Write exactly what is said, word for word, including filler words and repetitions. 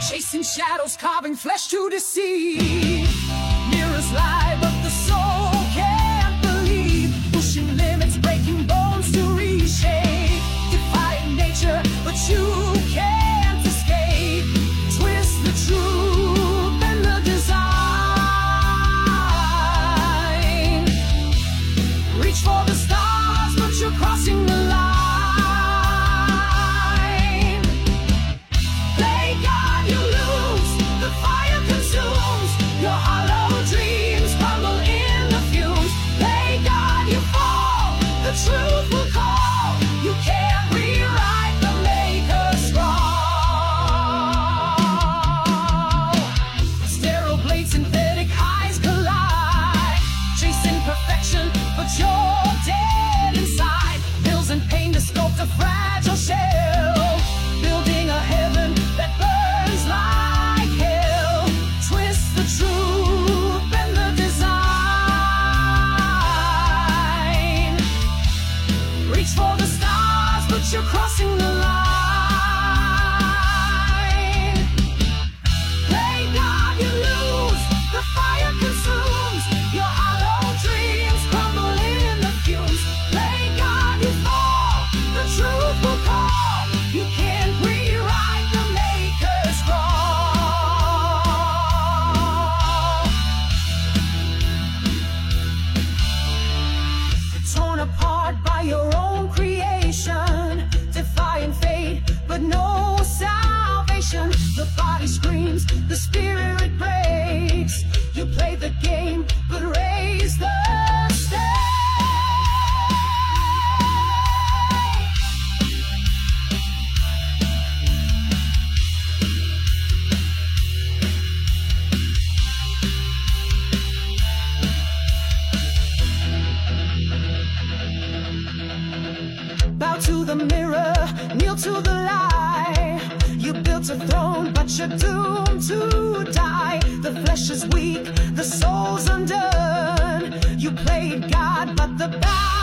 Chasing shadows, carving flesh to deceive. Mirrors lie, but the soul can't believe. Pushing limits, breaking bones to reshape. Defying nature, but you can't escape. Twist the truth and the design. Reach for the stars, but you're crossing the line. Truth will call. You can't rewrite the maker's scroll. Sterile blades, synthetic highs collide. Chasing perfection, but you're dead inside. Pills and pain to sculpt a fragile shell. Building a heaven that burns like hell. Twist the truth and the design. Reach for the stars, but you're crossing the line. Play God, you lose. The fire consumes. Your hollow dreams crumble in the fumes. Play God, you fall. The truth will call. You can't rewrite the maker's scroll. Torn apart by your own creation, defying fate, but no salvation. The body screams, the spirit breaks. You play the game, but raise the stakes. Bow to the mirror, kneel to the lie. You built a throne, but you're doomed to die. The flesh is weak, the soul's undone. You played God, but the battle